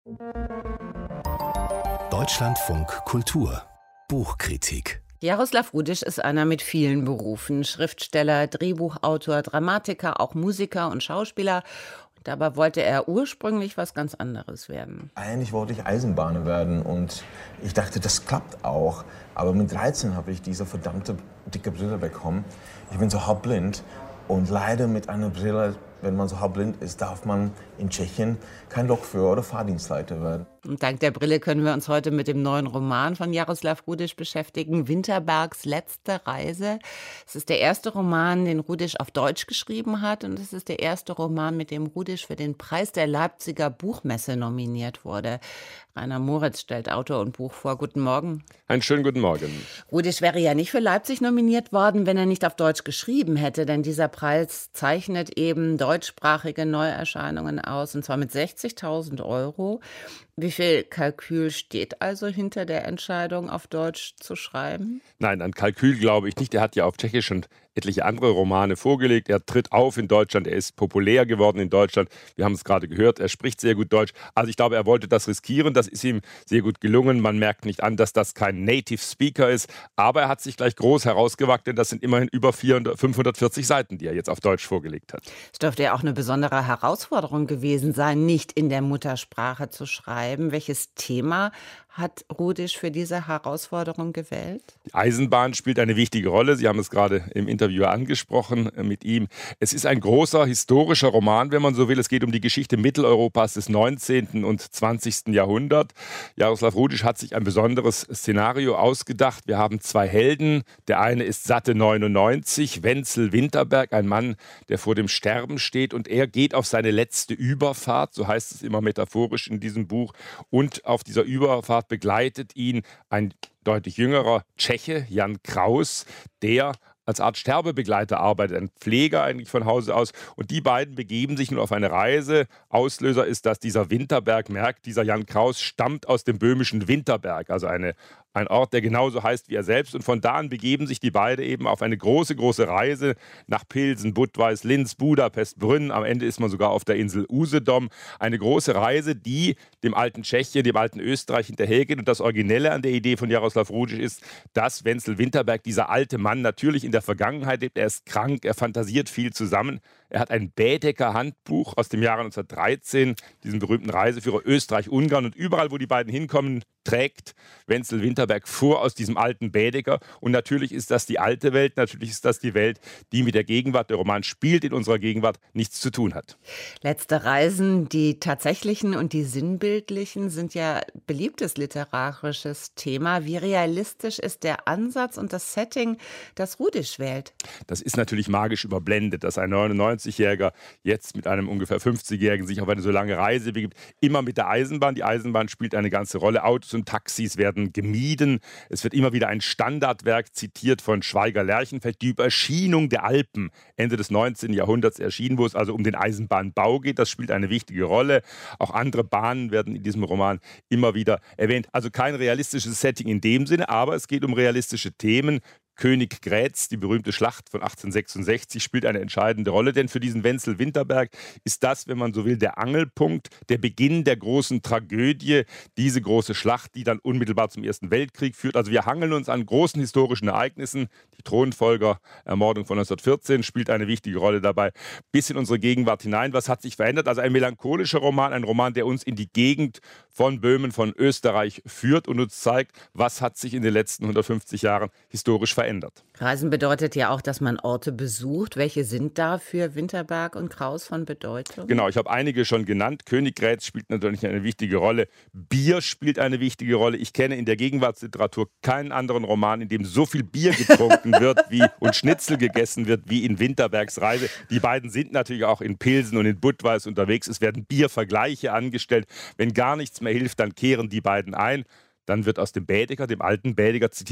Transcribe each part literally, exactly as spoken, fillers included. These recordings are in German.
Deutschlandfunk Kultur Buchkritik. Jaroslav Rudisch ist einer mit vielen Berufen. Schriftsteller, Drehbuchautor, Dramatiker, auch Musiker und Schauspieler. Und dabei wollte er ursprünglich was ganz anderes werden. Eigentlich wollte ich Eisenbahner werden und ich dachte, das klappt auch. Aber mit dreizehn habe ich diese verdammte dicke Brille bekommen. Ich bin so halbblind und leider mit einer Brille, wenn man so halbblind ist, darf man in Tschechien kein Lokführer oder Fahrdienstleiter werden. Und dank der Brille können wir uns heute mit dem neuen Roman von Jaroslav Rudisch beschäftigen, Winterbergs letzte Reise. Es ist der erste Roman, den Rudisch auf Deutsch geschrieben hat, und es ist der erste Roman, mit dem Rudisch für den Preis der Leipziger Buchmesse nominiert wurde. Rainer Moritz stellt Autor und Buch vor. Guten Morgen. Einen schönen guten Morgen. Rudisch wäre ja nicht für Leipzig nominiert worden, wenn er nicht auf Deutsch geschrieben hätte, denn dieser Preis zeichnet eben deutschsprachige Neuerscheinungen aus, und zwar mit sechzigtausend Euro. Wie viel Kalkül steht also hinter der Entscheidung, auf Deutsch zu schreiben? Nein, an Kalkül glaube ich nicht. Er hat ja auf Tschechisch schon etliche andere Romane vorgelegt. Er tritt auf in Deutschland, er ist populär geworden in Deutschland. Wir haben es gerade gehört, er spricht sehr gut Deutsch. Also ich glaube, er wollte das riskieren. Das ist ihm sehr gut gelungen. Man merkt nicht an, dass das kein Native Speaker ist. Aber er hat sich gleich groß herausgewagt, denn das sind immerhin über vierhundert, fünfhundertvierzig Seiten, die er jetzt auf Deutsch vorgelegt hat. Es dürfte ja auch eine besondere Herausforderung gewesen sein, nicht in der Muttersprache zu schreiben. Welches Thema hat Rudisch für diese Herausforderung gewählt? Die Eisenbahn spielt eine wichtige Rolle. Sie haben es gerade im Interview angesprochen mit ihm. Es ist ein großer historischer Roman, wenn man so will. Es geht um die Geschichte Mitteleuropas des neunzehnten und zwanzigsten Jahrhunderts. Jaroslav Rudisch hat sich ein besonderes Szenario ausgedacht. Wir haben zwei Helden. Der eine ist satte neunundneunzig, Wenzel Winterberg, ein Mann, der vor dem Sterben steht. Und er geht auf seine letzte Überfahrt, so heißt es immer metaphorisch in diesem Buch. Und auf dieser Überfahrt begleitet ihn ein deutlich jüngerer Tscheche, Jan Kraus, der als Art Sterbebegleiter arbeitet, ein Pfleger eigentlich von Hause aus. Und die beiden begeben sich nun auf eine Reise. Auslöser ist, dass dieser Winterberg merkt, dieser Jan Kraus stammt aus dem böhmischen Winterberg, also eine Ein Ort, der genauso heißt wie er selbst. Und von da an begeben sich die beiden eben auf eine große, große Reise nach Pilsen, Budweis, Linz, Budapest, Brünn. Am Ende ist man sogar auf der Insel Usedom. Eine große Reise, die dem alten Tschechien, dem alten Österreich hinterhergeht. Und das Originelle an der Idee von Jaroslav Rudisch ist, dass Wenzel Winterberg, dieser alte Mann, natürlich in der Vergangenheit lebt. Er ist krank, er fantasiert viel zusammen. Er hat ein Baedeker-Handbuch aus dem Jahre neunzehnhundertdreizehn, diesen berühmten Reiseführer Österreich-Ungarn. Und überall, wo die beiden hinkommen, trägt Wenzel Winterberg vor aus diesem alten Baedeker. Und natürlich ist das die alte Welt, natürlich ist das die Welt, die mit der Gegenwart, der Roman spielt in unserer Gegenwart, nichts zu tun hat. Letzte Reisen, die tatsächlichen und die sinnbildlichen, sind ja beliebtes literarisches Thema. Wie realistisch ist der Ansatz und das Setting, das Rudisch wählt? Das ist natürlich magisch überblendet, dass ein neunundneunzigjähriger jetzt mit einem ungefähr fünfzigjährigen sich auf eine so lange Reise begibt. Immer mit der Eisenbahn. Die Eisenbahn spielt eine ganze Rolle. Autos und Taxis werden gemieden. Es wird immer wieder ein Standardwerk zitiert von Schweiger-Lerchenfeld, die Überschienung der Alpen, Ende des neunzehnten Jahrhunderts erschienen, wo es also um den Eisenbahnbau geht. Das spielt eine wichtige Rolle. Auch andere Bahnen werden in diesem Roman immer wieder erwähnt. Also kein realistisches Setting in dem Sinne, aber es geht um realistische Themen. Königgrätz, die berühmte Schlacht von achtzehnhundertsechsundsechzig, spielt eine entscheidende Rolle, denn für diesen Wenzel Winterberg ist das, wenn man so will, der Angelpunkt, der Beginn der großen Tragödie, diese große Schlacht, die dann unmittelbar zum Ersten Weltkrieg führt. Also wir hangeln uns an großen historischen Ereignissen. Die Thronfolger-Ermordung von neunzehnhundertvierzehn spielt eine wichtige Rolle dabei, bis in unsere Gegenwart hinein. Was hat sich verändert? Also ein melancholischer Roman, ein Roman, der uns in die Gegend von Böhmen, von Österreich führt und uns zeigt, was hat sich in den letzten hundertfünfzig Jahren historisch verändert. Reisen bedeutet ja auch, dass man Orte besucht. Welche sind da für Winterberg und Kraus von Bedeutung? Genau, ich habe einige schon genannt. Königgrätz spielt natürlich eine wichtige Rolle. Bier spielt eine wichtige Rolle. Ich kenne in der Gegenwartsliteratur keinen anderen Roman, in dem so viel Bier getrunken wird wie, und Schnitzel gegessen wird wie in Winterbergs Reise. Die beiden sind natürlich auch in Pilsen und in Budweis unterwegs. Es werden Biervergleiche angestellt. Wenn gar nichts mehr hilft, dann kehren die beiden ein. Dann wird aus dem Baedeker, dem alten Baedeker zitiert,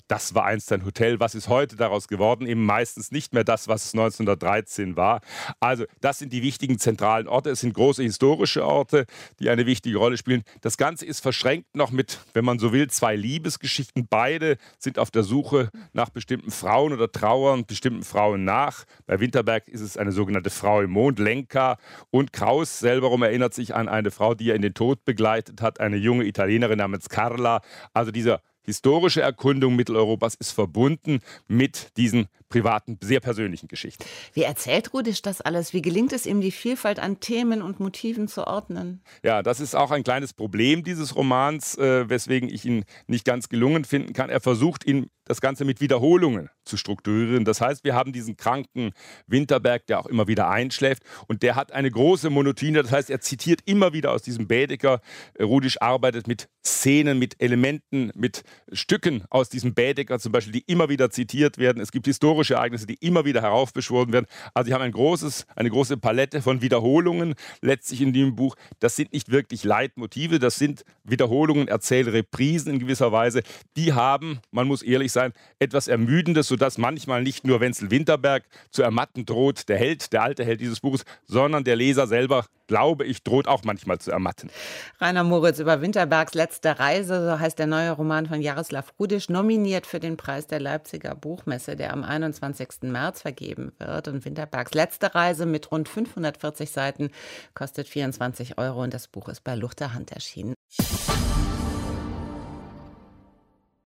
das war einst ein Hotel. Was ist heute daraus geworden? Eben meistens nicht mehr das, was es neunzehnhundertdreizehn war. Also das sind die wichtigen zentralen Orte. Es sind große historische Orte, die eine wichtige Rolle spielen. Das Ganze ist verschränkt noch mit, wenn man so will, zwei Liebesgeschichten. Beide sind auf der Suche nach bestimmten Frauen oder trauern bestimmten Frauen nach. Bei Winterberg ist es eine sogenannte Frau im Mond, Lenka. Und Kraus selber erinnert sich an eine Frau, die er in den Tod begleitet hat, eine junge Italienerin namens Carla. Also dieser historische Erkundung Mitteleuropas ist verbunden mit diesen privaten, sehr persönlichen Geschichten. Wie erzählt Rudisch das alles? Wie gelingt es ihm, die Vielfalt an Themen und Motiven zu ordnen? Ja, das ist auch ein kleines Problem dieses Romans, äh, weswegen ich ihn nicht ganz gelungen finden kann. Er versucht, ihn das Ganze mit Wiederholungen zu strukturieren. Das heißt, wir haben diesen kranken Winterberg, der auch immer wieder einschläft, und der hat eine große Monotone. Das heißt, er zitiert immer wieder aus diesem Baedeker. Rudisch arbeitet mit Szenen, mit Elementen, mit Stücken aus diesem Baedeker zum Beispiel, die immer wieder zitiert werden. Es gibt historische Ereignisse, die immer wieder heraufbeschworen werden. Also sie haben ein großes, eine große Palette von Wiederholungen letztlich in dem Buch. Das sind nicht wirklich Leitmotive, das sind Wiederholungen, Erzählreprisen in gewisser Weise. Die haben, man muss ehrlich sein, etwas Ermüdendes, sodass manchmal nicht nur Wenzel Winterberg zu ermatten droht, der Held, der alte Held dieses Buches, sondern der Leser selber, glaube ich, droht auch manchmal zu ermatten. Rainer Moritz über Winterbergs letzte Reise, so heißt der neue Roman von Jaroslav Rudisch, nominiert für den Preis der Leipziger Buchmesse, der am einundzwanzigsten März vergeben wird. Und Winterbergs letzte Reise mit rund fünfhundertvierzig Seiten kostet vierundzwanzig Euro und das Buch ist bei Luchterhand erschienen.